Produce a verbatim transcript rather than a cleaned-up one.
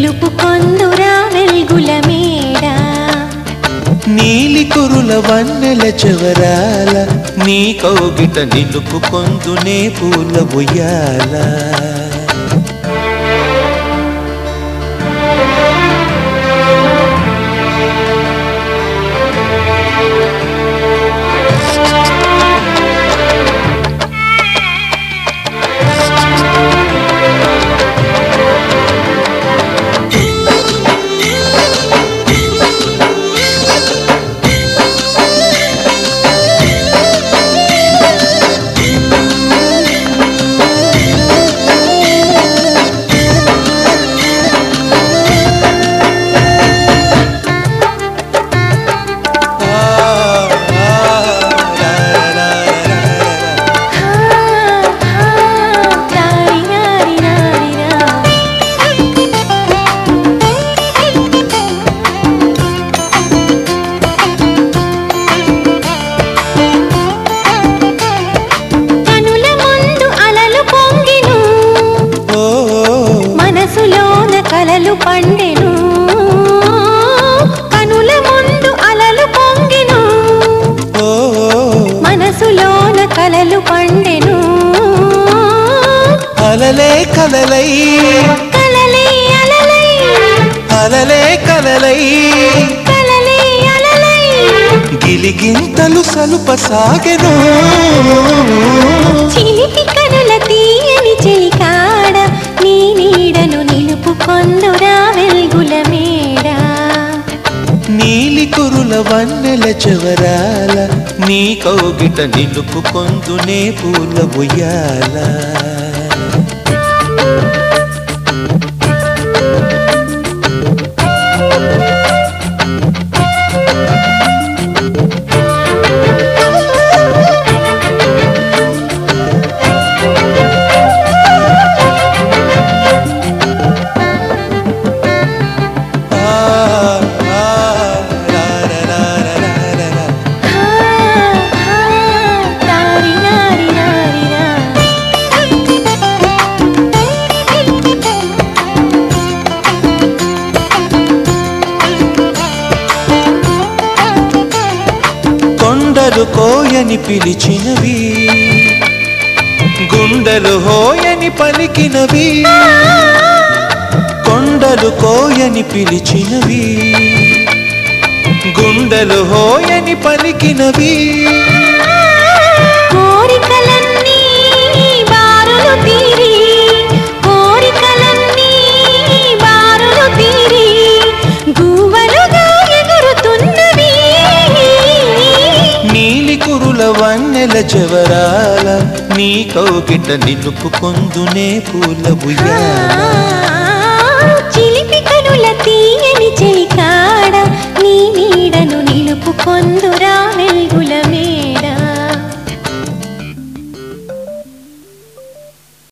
నిలుపుకొందురా వెల్గుల మేడ నీలి కురుల వన్నెల చెవరాల నీ కౌగిట నిలుపుకొందునే పూల ఉయ్యాల కలలు పండెను కనుల ముందు అలలు పొంగెను మనసులోన కలలు పండెను అలలే కలలై కలలే అలలై అలలే కలలై కలలే అలలై గిలిగింతలు సలుప సాగెను చిలిపి కనుల తీయని చెలికాడ నీ నీడను నిలుపుకొందురా వెల్గుల మేడ నీలి కురుల వన్నెల చెవరాల నీ కౌగిట నిలుపుకొందునే పూల ఉయ్యాల కొండలు కోయని పిలిచినవి గుండెలు హోయని పలికినవి కొండలు కోయని పిలిచినవి గుండెలు హోయని పలికినవి కోరికలన్నీ బారులు తీరి కోరికలన్నీ బారులు తీరి గువ్వలుగా ఎగురుతున్నవి నీలి కురుల వన్నెల చెవరాల నీ కౌగిట నిలుపుకొందునే పూల ఉయ్యాల చిలిపి కనుల తీయని చెలికాడ నీ నీడను నిలుపుకొందురా వెల్గుల